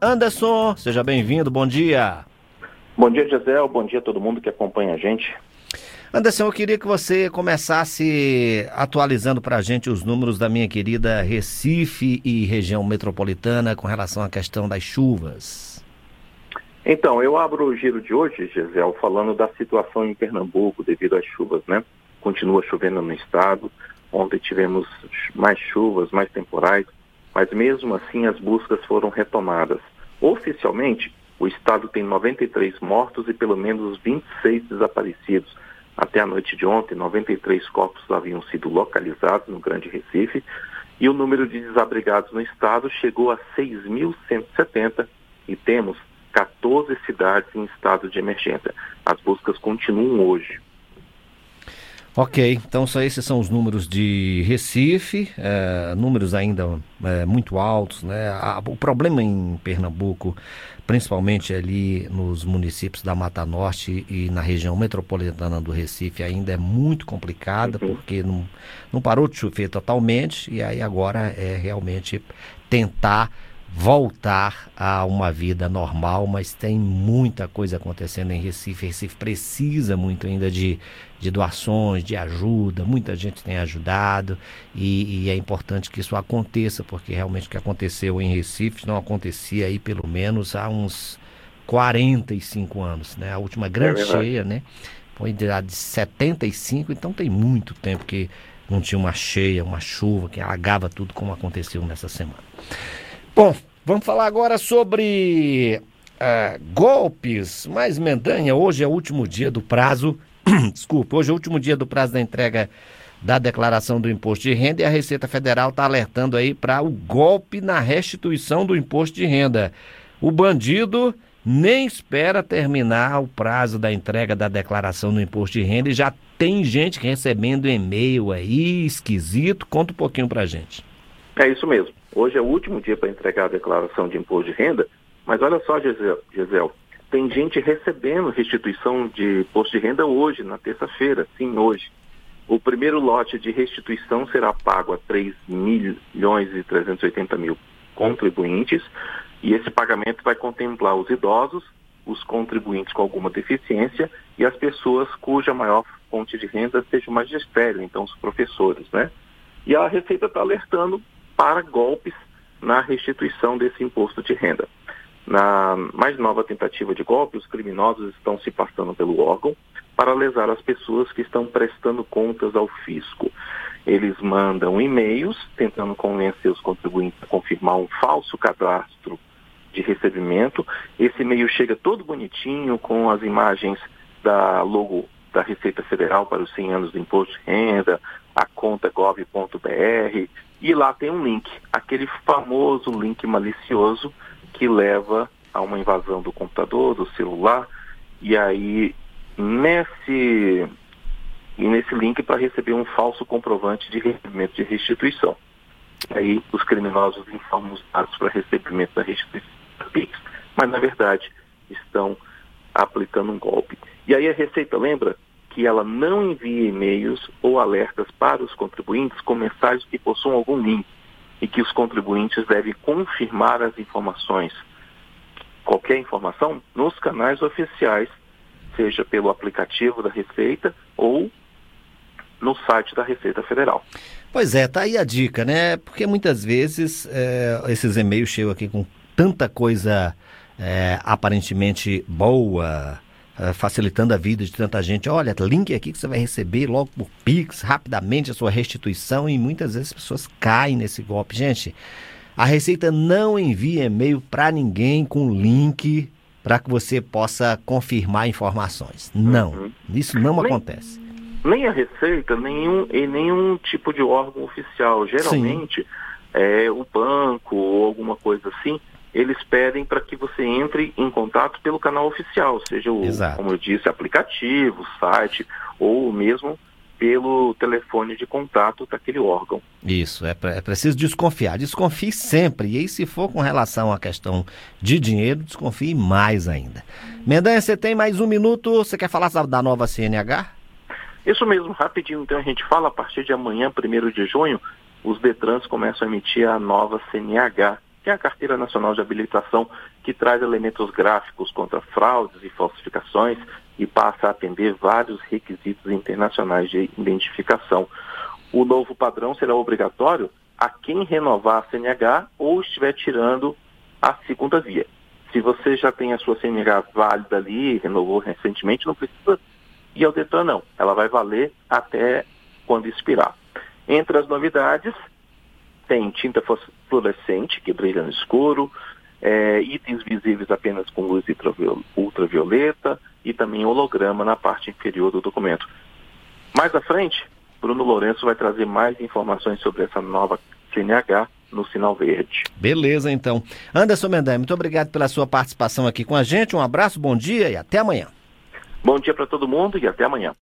Anderson, seja bem-vindo, bom dia. Bom dia, Gisele, bom dia a todo mundo que acompanha a gente. Anderson, eu queria que você começasse atualizando para a gente os números da minha querida Recife e região metropolitana com relação à questão das chuvas. Então, eu abro o giro de hoje, Gisele, falando da situação em Pernambuco devido às chuvas, né? Continua chovendo no estado, ontem tivemos mais chuvas, mais temporais, mas mesmo assim as buscas foram retomadas. Oficialmente, o estado tem 93 mortos e pelo menos 26 desaparecidos. Até a noite de ontem, 93 corpos haviam sido localizados no Grande Recife e o número de desabrigados no estado chegou a 6.170 e temos 14 cidades em estado de emergência. As buscas continuam hoje. Ok, então esses são os números de Recife, números ainda muito altos, né? O problema em Pernambuco, principalmente ali nos municípios da Mata Norte e na região metropolitana do Recife, ainda é muito complicada, porque não parou de chover totalmente, e aí agora é realmente tentar voltar a uma vida normal, mas tem muita coisa acontecendo em Recife. Recife precisa muito ainda de doações, de ajuda, muita gente tem ajudado e é importante que isso aconteça, porque realmente o que aconteceu em Recife não acontecia aí pelo menos há uns 45 anos, né? A última grande cheia, né? Foi de 75, então tem muito tempo que não tinha uma cheia, uma chuva que alagava tudo como aconteceu nessa semana. Bom, vamos falar agora sobre golpes. Mas, Mendanha, hoje é o último dia do prazo, hoje é o último dia do prazo da entrega da declaração do imposto de renda e a Receita Federal está alertando aí para o golpe na restituição do imposto de renda. O bandido nem espera terminar o prazo da entrega da declaração do imposto de renda e já tem gente recebendo e-mail aí, esquisito. Conta um pouquinho pra gente. É isso mesmo. Hoje é o último dia para entregar a declaração de imposto de renda, mas olha só, Gisele, tem gente recebendo restituição de imposto de renda hoje, na terça-feira, sim, hoje. O primeiro lote de restituição será pago a 3.380.000 contribuintes e esse pagamento vai contemplar os idosos, os contribuintes com alguma deficiência e as pessoas cuja maior fonte de renda seja o magistério, então os professores, né? E a Receita está alertando para golpes na restituição desse imposto de renda. Na mais nova tentativa de golpe, os criminosos estão se passando pelo órgão para lesar as pessoas que estão prestando contas ao fisco. Eles mandam e-mails tentando convencer os contribuintes a confirmar um falso cadastro de recebimento. Esse e-mail chega todo bonitinho com as imagens da logo da Receita Federal para os 100 anos do imposto de renda, a conta gov.br, e lá tem um link, aquele famoso link malicioso que leva a uma invasão do computador, do celular, e aí nesse link para receber um falso comprovante de recebimento de restituição. Aí os criminosos informam os dados para recebimento da restituição da Pix, mas na verdade estão aplicando um golpe. E aí a Receita lembra que ela não envia e-mails ou alertas para os contribuintes com mensagens que possuam algum link e que os contribuintes devem confirmar as informações, qualquer informação, nos canais oficiais, seja pelo aplicativo da Receita ou no site da Receita Federal. Pois é, tá aí a dica, né? Porque muitas vezes esses e-mails chegam aqui com tanta coisa aparentemente boa, facilitando a vida de tanta gente. Olha, link aqui que você vai receber logo por Pix, rapidamente a sua restituição, e muitas vezes as pessoas caem nesse golpe. Gente, a Receita não envia e-mail para ninguém com link para que você possa confirmar informações. Não, isso não acontece. Nem a Receita, nenhum tipo de órgão oficial. Geralmente, o banco ou alguma coisa assim, eles pedem para que você entre em contato pelo canal oficial, seja como eu disse, aplicativo, site, ou mesmo pelo telefone de contato daquele órgão. Isso, é preciso desconfiar. Desconfie sempre. E aí, se for com relação à questão de dinheiro, desconfie mais ainda. Mendanha, você tem mais um minuto. Você quer falar da nova CNH? Isso mesmo, rapidinho. Então a gente fala, a partir de amanhã, 1º de junho, os Detrans começam a emitir a nova CNH, que é a Carteira Nacional de Habilitação, que traz elementos gráficos contra fraudes e falsificações e passa a atender vários requisitos internacionais de identificação. O novo padrão será obrigatório a quem renovar a CNH ou estiver tirando a segunda via. Se você já tem a sua CNH válida ali, renovou recentemente, não precisa ir ao Detran, não. Ela vai valer até quando expirar. Entre as novidades, tem tinta fluorescente, que brilha no escuro, itens visíveis apenas com luz ultravioleta e também holograma na parte inferior do documento. Mais à frente, Bruno Lourenço vai trazer mais informações sobre essa nova CNH no sinal verde. Beleza, então. Anderson Mendanha, muito obrigado pela sua participação aqui com a gente. Um abraço, bom dia e até amanhã. Bom dia para todo mundo e até amanhã.